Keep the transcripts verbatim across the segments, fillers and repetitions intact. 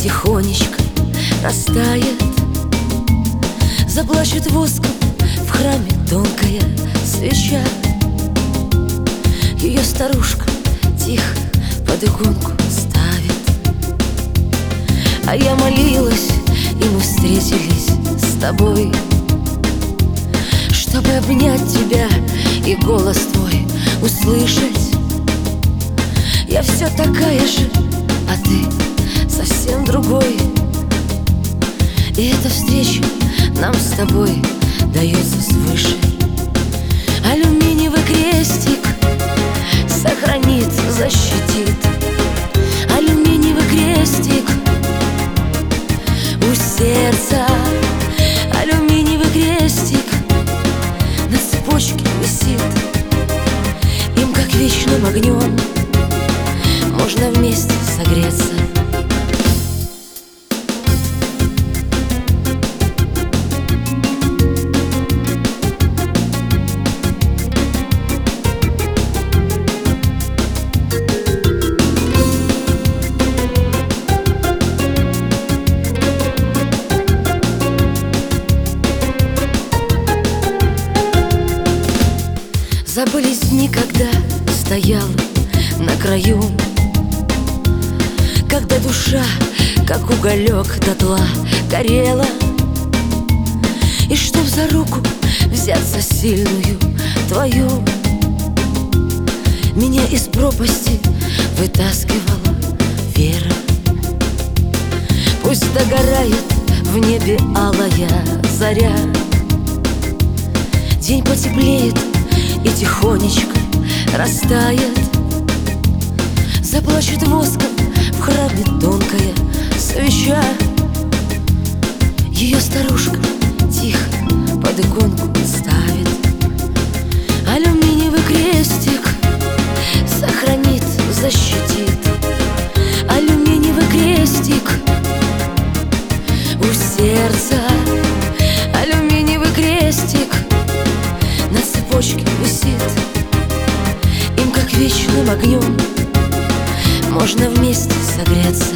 тихонечко растает. Заплачет воском в храме тонкая свеча. Ее старушка тихо под иконку ставит. А я молилась, и мы встретились с тобой, чтобы обнять тебя и голос твой услышать. Я все такая же, а ты совсем другой. И эта встреча нам с тобой дается свыше. Алюминиевый крестик сохранит, защитит. Алюминиевый крестик у сердца. Алюминиевый крестик на цепочке висит. Им, как вечным огнем, можно вместе согреться. Забылись дни, когда стоял на краю, когда душа, как уголек, дотла горела. И чтоб за руку взяться сильную твою, меня из пропасти вытаскивала вера. Пусть догорает в небе алая заря, день потеплеет и тихонечко растает. Заплачет воском в храме тонкая свеча. Ее старушка тихо под иконку ставит. Алюминиевый крестик сохранит, защитит. Алюминиевый крестик у сердца. Алюминиевый крестик на цепочке висит. Им, как вечным огнем, можно вместе согреться.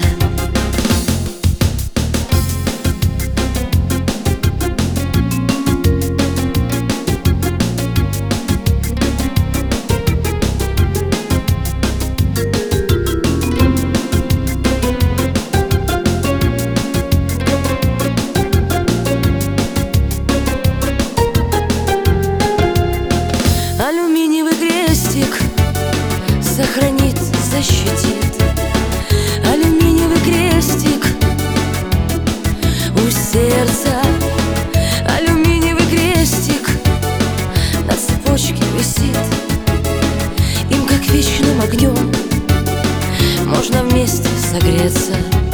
Алюминиевый крестик сохранит, защитит. Алюминиевый крестик у сердца. Алюминиевый крестик на цепочке висит. Им, как вечным огнем, можно вместе согреться.